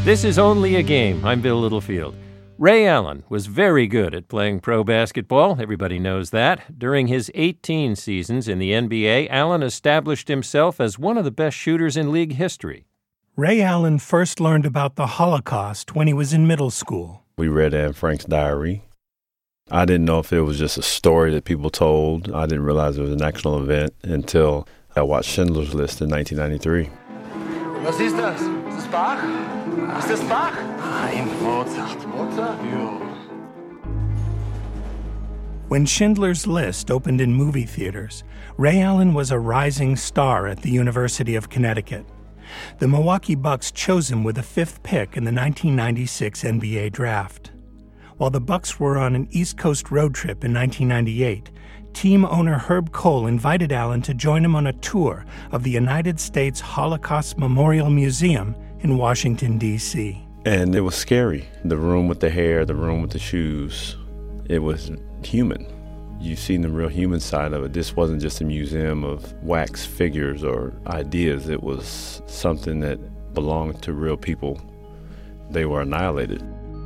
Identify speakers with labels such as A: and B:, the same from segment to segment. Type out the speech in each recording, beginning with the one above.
A: This is Only a Game. I'm Bill Littlefield. Ray Allen was very good at playing pro basketball. Everybody knows that. During his 18 seasons in the NBA, Allen established himself as one of the best shooters in league history.
B: Ray Allen first learned about the Holocaust when he was in middle school.
C: We read Anne Frank's diary. I didn't know if it was just a story that people told. I didn't realize it was an actual event until I watched Schindler's List in 1993.
D: Was ist das? Ist das Bach? Ist das Bach? Nein, Mozart. Mozart? Ja.
B: When Schindler's List opened in movie theaters, Ray Allen was a rising star at the University of Connecticut. The Milwaukee Bucks chose him with the 5th pick in the 1996 NBA draft. While the Bucks were on an East Coast road trip in 1998, team owner Herb Kohl invited Allen to join him on a tour of the United States Holocaust Memorial Museum in Washington, D.C.
C: And it was scary. The room with the hair, the room with the shoes, it was human. You've seen the real human side of it. This wasn't just a museum of wax figures or ideas. It was something that belonged to real people. They were annihilated.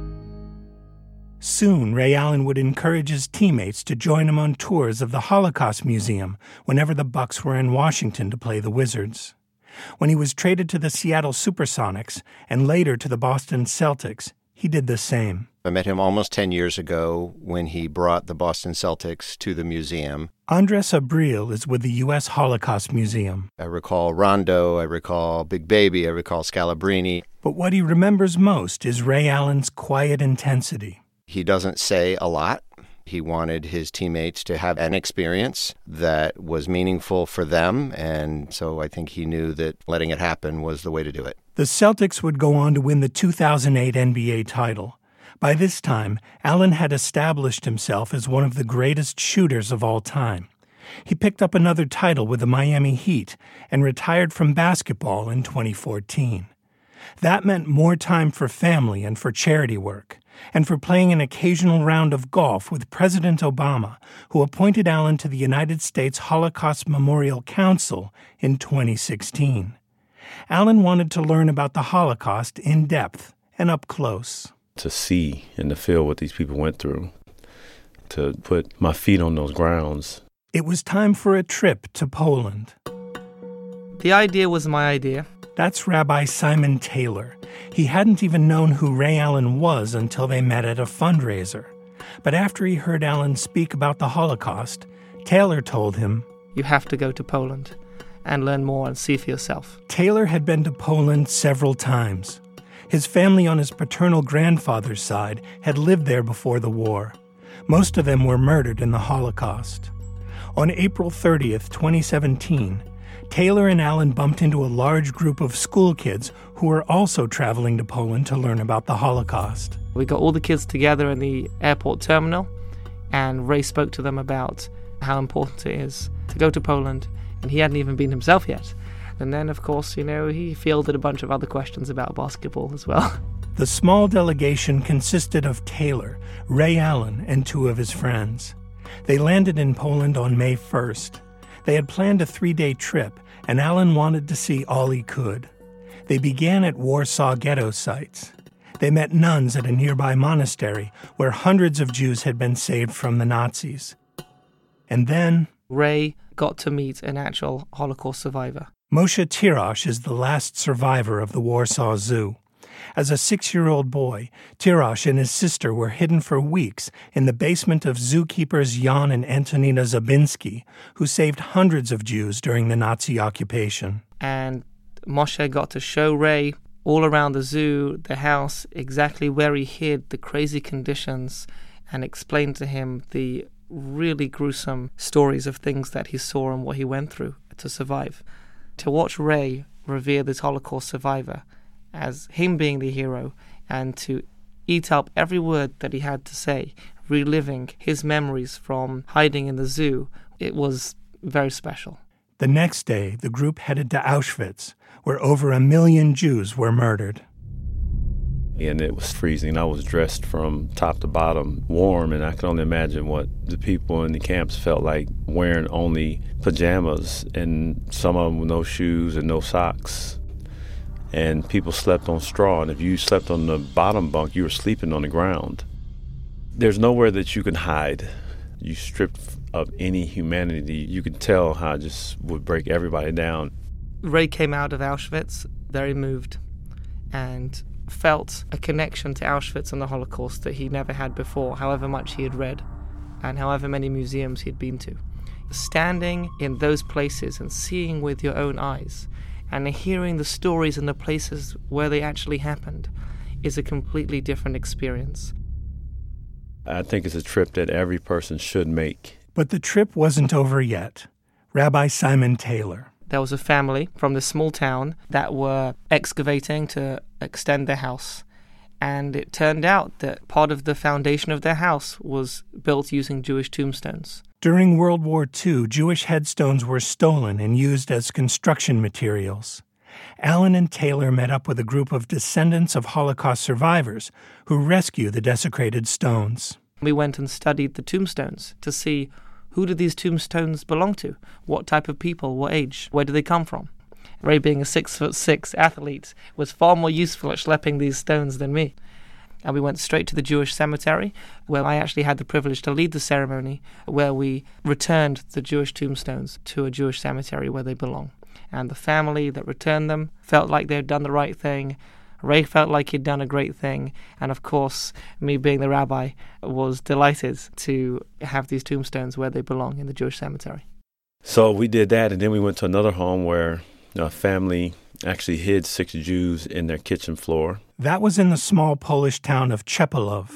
B: Soon, Ray Allen would encourage his teammates to join him on tours of the Holocaust Museum whenever the Bucks were in Washington to play the Wizards. When he was traded to the Seattle Supersonics and later to the Boston Celtics, he did the same.
E: I met him almost 10 years ago when he brought the Boston Celtics to the museum.
B: Andres Abril is with the U.S. Holocaust Museum.
E: I recall Rondo, I recall Big Baby, I recall Scalabrini.
B: But what he remembers most is Ray Allen's quiet intensity.
E: He doesn't say a lot. He wanted his teammates to have an experience that was meaningful for them, and so I think he knew that letting it happen was the way to do it.
B: The Celtics would go on to win the 2008 NBA title. By this time, Allen had established himself as one of the greatest shooters of all time. He picked up another title with the Miami Heat and retired from basketball in 2014. That meant more time for family and for charity work, and for playing an occasional round of golf with President Obama, who appointed Allen to the United States Holocaust Memorial Council in 2016. Allen wanted to learn about the Holocaust in depth and up close.
C: To see and to feel what these people went through, to put my feet on those grounds.
B: It was time for a trip to Poland.
F: The idea was my idea.
B: That's Rabbi Simon Taylor. He hadn't even known who Ray Allen was until they met at a fundraiser. But after he heard Allen speak about the Holocaust, Taylor told him,
F: "You have to go to Poland and learn more and see for yourself."
B: Taylor had been to Poland several times. His family on his paternal grandfather's side had lived there before the war. Most of them were murdered in the Holocaust. On April 30th, 2017, Taylor and Allen bumped into a large group of school kids who were also traveling to Poland to learn about the Holocaust.
F: We got all the kids together in the airport terminal, and Ray spoke to them about how important it is to go to Poland, and he hadn't even been himself yet. And then, of course, he fielded a bunch of other questions about basketball as well.
B: The small delegation consisted of Taylor, Ray Allen, and 2 of his friends. They landed in Poland on May 1st. They had planned a 3-day trip, and Allen wanted to see all he could. They began at Warsaw ghetto sites. They met nuns at a nearby monastery where hundreds of Jews had been saved from the Nazis. And then
F: Ray got to meet an actual Holocaust survivor.
B: Moshe Tirosh is the last survivor of the Warsaw Zoo. As a 6-year-old boy, Tirosh and his sister were hidden for weeks in the basement of zookeepers Jan and Antonina Zabinski, who saved hundreds of Jews during the Nazi occupation.
F: And Moshe got to show Ray all around the zoo, the house, exactly where he hid, the crazy conditions, and explained to him the really gruesome stories of things that he saw and what he went through to survive. To watch Ray revere this Holocaust survivor as him being the hero, and to eat up every word that he had to say, reliving his memories from hiding in the zoo, it was very special.
B: The next day, the group headed to Auschwitz, where over 1 million Jews were murdered.
C: And it was freezing. I was dressed from top to bottom, warm, and I can only imagine what the people in the camps felt like, wearing only pajamas, and some of them with no shoes and no socks. and people slept on straw. And if you slept on the bottom bunk, you were sleeping on the ground. There's nowhere that you can hide. You stripped of any humanity. You could tell how it just would break everybody down.
F: Ray came out of Auschwitz very moved and felt a connection to Auschwitz and the Holocaust that he never had before, however much he had read and however many museums he'd been to. Standing in those places and seeing with your own eyes and hearing the stories and the places where they actually happened is a completely different experience.
C: I think it's a trip that every person should make.
B: But the trip wasn't over yet. Rabbi Simon Taylor.
F: There was a family from this small town that were excavating to extend their house. And it turned out that part of the foundation of their house was built using Jewish tombstones.
B: During World War II, Jewish headstones were stolen and used as construction materials. Alan and Taylor met up with a group of descendants of Holocaust survivors who rescue the desecrated stones.
F: We went and studied the tombstones to see who did these tombstones belong to, what type of people, what age, where do they come from. Ray, being a 6'6" athlete, was far more useful at schlepping these stones than me. And we went straight to the Jewish cemetery, where I actually had the privilege to lead the ceremony, where we returned the Jewish tombstones to a Jewish cemetery where they belong. And the family that returned them felt like they had done the right thing. Ray felt like he'd done a great thing. And of course, me being the rabbi was delighted to have these tombstones where they belong in the Jewish cemetery.
C: So we did that, and then we went to another home where a family actually hid 6 Jews in their kitchen floor.
B: That was in the small Polish town of Chepelov.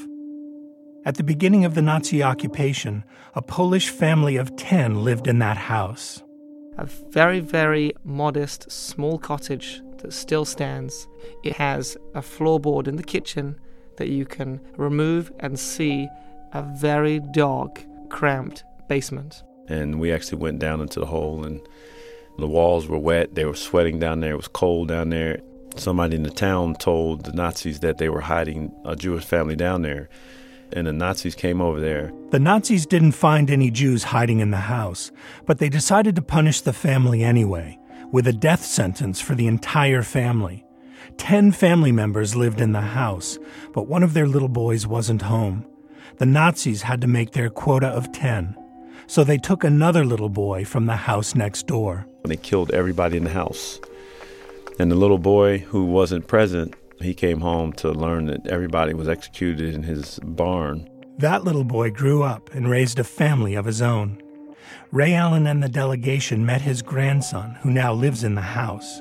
B: At the beginning of the Nazi occupation, a Polish family of 10 lived in that house.
F: A very, very modest, small cottage that still stands. It has a floorboard in the kitchen that you can remove and see a very dark, cramped basement.
C: And we actually went down into the hole, and the walls were wet. They were sweating down there. It was cold down there. Somebody in the town told the Nazis that they were hiding a Jewish family down there, and the Nazis came over there.
B: The Nazis didn't find any Jews hiding in the house, but they decided to punish the family anyway, with a death sentence for the entire family. 10 family members lived in the house, but one of their little boys wasn't home. The Nazis had to make their quota of 10, so they took another little boy from the house next door.
C: They killed everybody in the house. And the little boy who wasn't present, he came home to learn that everybody was executed in his barn.
B: That little boy grew up and raised a family of his own. Ray Allen and the delegation met his grandson, who now lives in the house.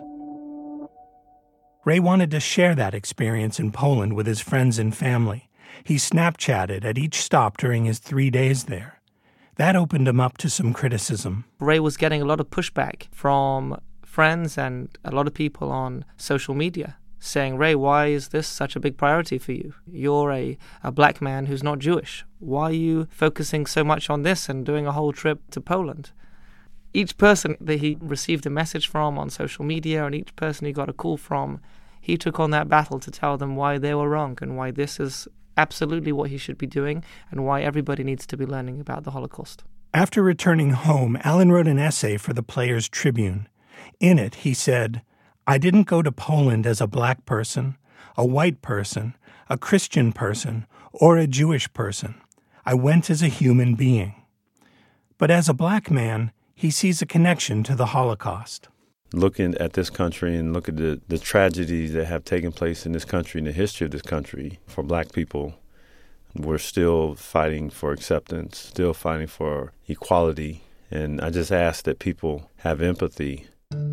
B: Ray wanted to share that experience in Poland with his friends and family. He Snapchatted at each stop during his 3 days there. That opened him up to some criticism.
F: Ray was getting a lot of pushback from friends and a lot of people on social media saying, Ray, why is this such a big priority for you? You're a black man who's not Jewish. Why are you focusing so much on this and doing a whole trip to Poland? Each person that he received a message from on social media and each person he got a call from, he took on that battle to tell them why they were wrong and why this is absolutely what he should be doing and why everybody needs to be learning about the Holocaust.
B: After returning home, Allen wrote an essay for the Players Tribune. In it, he said, I didn't go to Poland as a black person, a white person, a Christian person, or a Jewish person. I went as a human being. But as a black man, he sees a connection to the Holocaust.
C: Looking at this country and look at the tragedies that have taken place in this country, in the history of this country, for black people, we're still fighting for acceptance, still fighting for equality. And I just ask that people have empathy.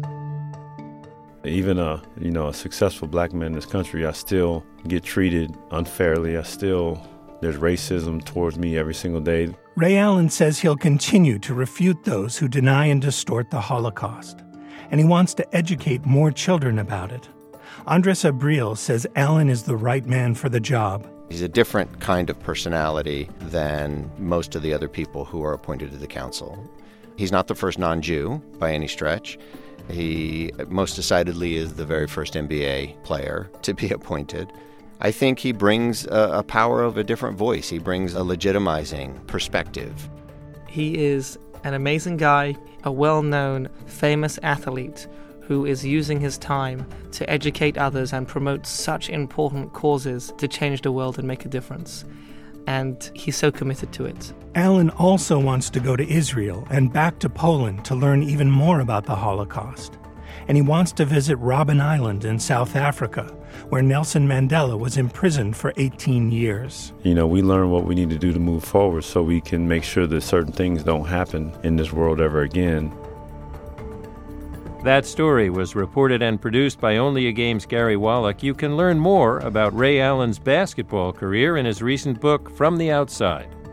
C: Even a successful black man in this country, I still get treated unfairly. There's racism towards me every single day.
B: Ray Allen says he'll continue to refute those who deny and distort the Holocaust, and he wants to educate more children about it. Andres Abril says Allen is the right man for the job.
E: He's a different kind of personality than most of the other people who are appointed to the council. He's not the first non-Jew by any stretch. He most decidedly is the very first NBA player to be appointed. I think he brings a power of a different voice. He brings a legitimizing perspective.
F: He is an amazing guy, a well-known, famous athlete who is using his time to educate others and promote such important causes to change the world and make a difference. And he's so committed to it.
B: Alan also wants to go to Israel and back to Poland to learn even more about the Holocaust. And he wants to visit Robben Island in South Africa, where Nelson Mandela was imprisoned for 18 years.
C: We learn what we need to do to move forward so we can make sure that certain things don't happen in this world ever again.
A: That story was reported and produced by Only a Game's Gary Wallach. You can learn more about Ray Allen's basketball career in his recent book, From the Outside.